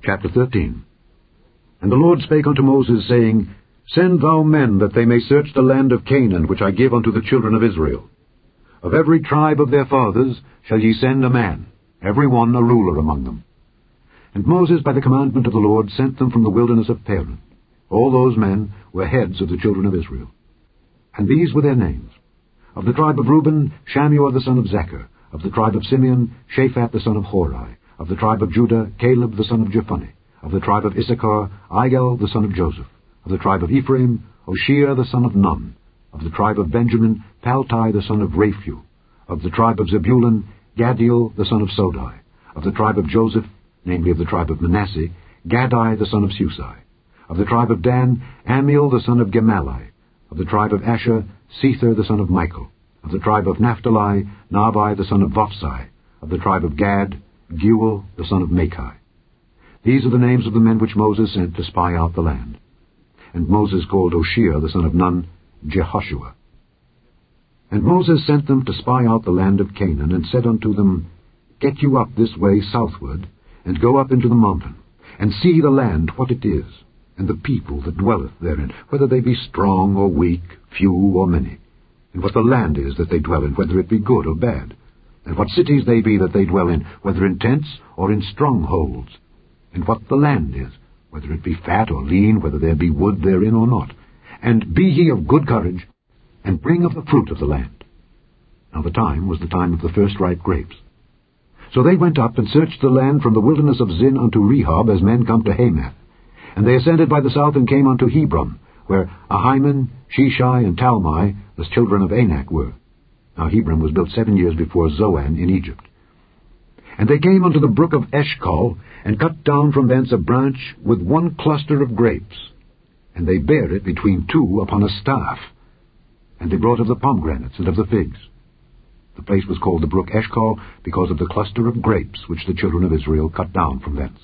Chapter 13. And the Lord spake unto Moses, saying, Send thou men, that they may search the land of Canaan, which I give unto the children of Israel. Of every tribe of their fathers shall ye send a man, every one a ruler among them. And Moses, by the commandment of the Lord, sent them from the wilderness of Paran. All those men were heads of the children of Israel. And these were their names. Of the tribe of Reuben, Shammua the son of Zechar. Of the tribe of Simeon, Shaphat the son of Hori. Of the tribe of Judah, Caleb the son of Jephunneh. Of the tribe of Issachar, Igal the son of Joseph. Of the tribe of Ephraim, Hoshea the son of Nun. Of the tribe of Benjamin, Paltai the son of Raphu. Of the tribe of Zebulun, Gadiel the son of Sodai. Of the tribe of Joseph, namely of the tribe of Manasseh, Gadai the son of Susai. Of the tribe of Dan, Amiel the son of Gemalli. Of the tribe of Asher, Sether the son of Michael. Of the tribe of Naphtali, Nabai the son of Vophsi. Of the tribe of Gad, Geuel the son of Machi. These are the names of the men which Moses sent to spy out the land. And Moses called Hoshea the son of Nun, Jehoshua. And Moses sent them to spy out the land of Canaan, and said unto them, Get you up this way southward, and go up into the mountain, and see the land what it is, and the people that dwelleth therein, whether they be strong or weak, few or many, and what the land is that they dwell in, whether it be good or bad, and what cities they be that they dwell in, whether in tents or in strongholds, and what the land is, whether it be fat or lean, whether there be wood therein or not. And be ye of good courage, and bring of the fruit of the land. Now the time was the time of the first ripe grapes. So they went up and searched the land from the wilderness of Zin unto Rehob, as men come to Hamath. And they ascended by the south and came unto Hebron, where Ahiman, Sheshai, and Talmai, the children of Anak, were. Now Hebron was built 7 years before Zoan in Egypt. And they came unto the brook of Eshcol, and cut down from thence a branch with one cluster of grapes. And they bare it between two upon a staff. And they brought of the pomegranates and of the figs. The place was called the brook Eshcol, because of the cluster of grapes which the children of Israel cut down from thence.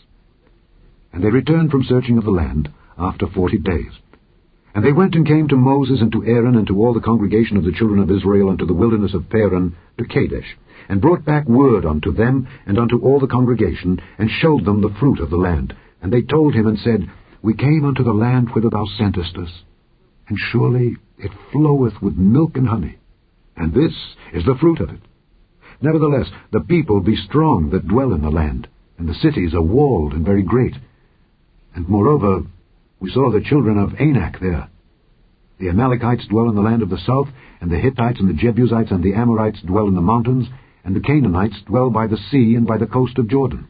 And they returned from searching of the land after 40 days. And they went and came to Moses and to Aaron and to all the congregation of the children of Israel unto the wilderness of Paran to Kadesh, and brought back word unto them and unto all the congregation, and showed them the fruit of the land. And they told him and said, We came unto the land whither thou sentest us, and surely it floweth with milk and honey, and this is the fruit of it. Nevertheless, the people be strong that dwell in the land, and the cities are walled and very great. And moreover, we saw the children of Anak there. The Amalekites dwell in the land of the south, and the Hittites and the Jebusites and the Amorites dwell in the mountains, and the Canaanites dwell by the sea and by the coast of Jordan.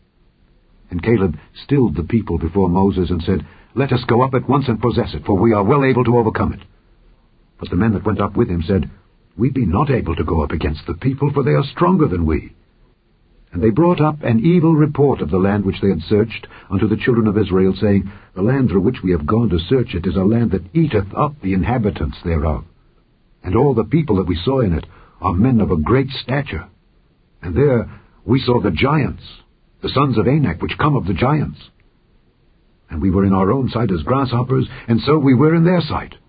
And Caleb stilled the people before Moses, and said, Let us go up at once and possess it, for we are well able to overcome it. But the men that went up with him said, We be not able to go up against the people, for they are stronger than we. And they brought up an evil report of the land which they had searched unto the children of Israel, saying, The land through which we have gone to search it is a land that eateth up the inhabitants thereof. And all the people that we saw in it are men of a great stature. And there we saw the giants, the sons of Anak, which come of the giants. And we were in our own sight as grasshoppers, and so we were in their sight.